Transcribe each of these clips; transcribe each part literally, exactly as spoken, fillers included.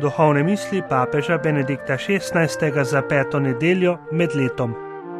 Duhovne misli papeža Benedikta šestnajstega za peto nedeljo med letom.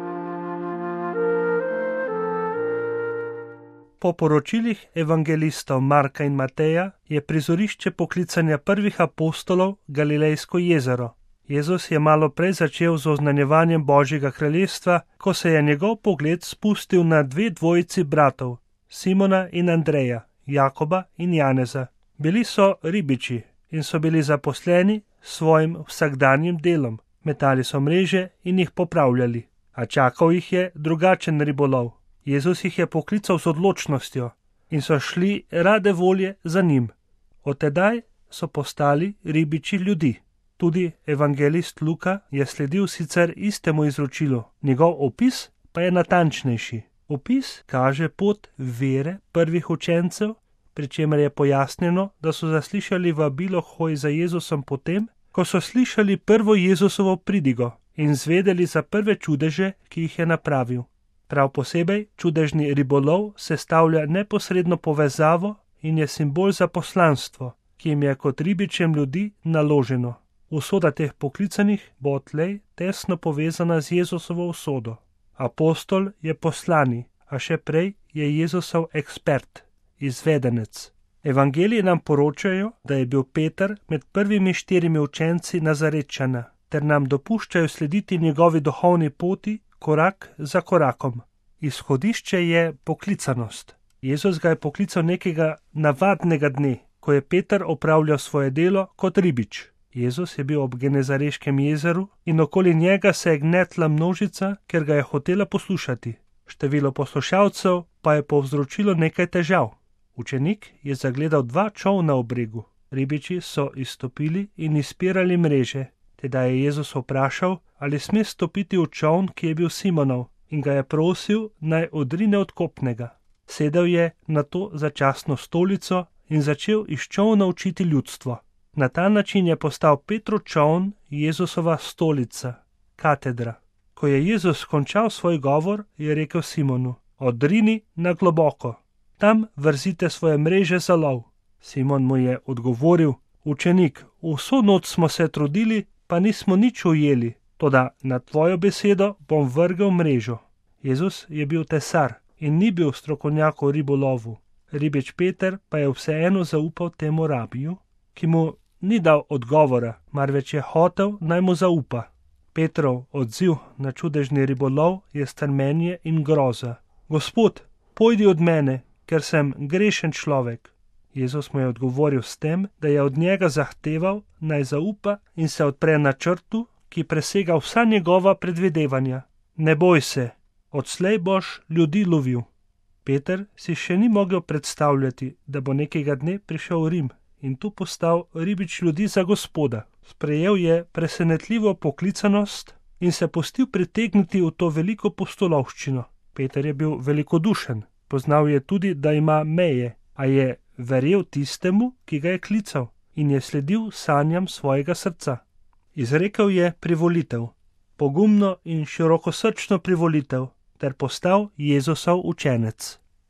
Po poročilih evangelistov Marka in Mateja je prizorišče poklicanja prvih apostolov Galilejsko jezero. Jezus je malo prej začel z oznanjevanjem Božjega kraljestva, ko se je njegov pogled spustil na dve dvojici bratov, Simona in Andreja, Jakoba in Janeza. Bili so ribiči in so bili zaposleni s svojim vsakdanjim delom. Metali so mreže in jih popravljali, a čakal jih je drugačen ribolov. Jezus jih je poklical z odločnostjo in so šli rade volje za njim. Od tedaj so postali ribiči ljudi. Tudi evangelist Luka je sledil sicer istemu izročilu, njegov opis pa je natančnejši. Opis kaže pot vere prvih učencev, pri čemer je pojasnjeno, da so zaslišali vabilo hoj za Jezusom potem, ko so slišali prvo Jezusovo pridigo in zvedeli za prve čudeže, ki jih je napravil. Prav posebej čudežni ribolov sestavlja neposredno povezavo in je simbol za poslanstvo, ki jim je kot ribičem ljudi naloženo. Usoda teh poklicanih bo odtlej tesno povezana z Jezusovo usodo. Apostol je poslani, a še prej je Jezusov ekspert, izvedenec. Evangeliji nam poročajo, da je bil Peter med prvimi štirimi učenci Nazarečana, ter nam dopuščajo slediti njegovi duhovni poti korak za korakom. Izhodišče je poklicanost. Jezus ga je poklical nekega navadnega dne, ko je Peter opravljal svoje delo kot ribič. Jezus je bil ob Genezareškem jezeru in okoli njega se je gnetla množica, ker ga je hotela poslušati. Število poslušalcev pa je povzročilo nekaj težav. Učenik je zagledal dva čolna ob bregu. Ribiči so izstopili in izpirali mreže. Tedaj je Jezus vprašal, ali sme stopiti v čoln, ki je bil Simonov, in ga je prosil, naj odrine od kopnega. Sedel je na to začasno stolico in začel iz čolna učiti ljudstvo. Na ta način je postal Petrov čoln Jezusova stolica, katedra. Ko je Jezus končal svoj govor, je rekel Simonu: odrini na globoko, tam vrzite svoje mreže za lov. Simon mu je odgovoril: učenik, vso noč smo se trudili, pa nismo nič ujeli, toda na tvojo besedo bom vrgel mrežo. Jezus je bil tesar in ni bil strokovnjak v ribolovu. Ribič Peter pa je vseeno zaupal temu rabiju, ki mu ni dal odgovora, marveč je hotel, naj mu zaupa. Petrov odziv na čudežni ribolov je strmenje in groza. Gospod, pojdi od mene, ker sem grešen človek. Jezus mu je odgovoril s tem, da je od njega zahteval, naj zaupa in se odpre načrtu, ki presega vsa njegova predvidevanja. Ne boj se, odslej boš ljudi lovil. Peter si še ni mogel predstavljati, da bo nekega dne prišel v Rim in tu postal ribič ljudi za Gospoda. Sprejel je presenetljivo poklicanost in se pustil pritegniti v to veliko pustolovščino. Peter je bil velikodušen, poznal je tudi, da ima meje, a je verjel tistemu, ki ga je klical, in je sledil sanjam svojega srca. Izrekel je privolitev, pogumno in širokosrčno privolitev, ter postal Jezusov učenec.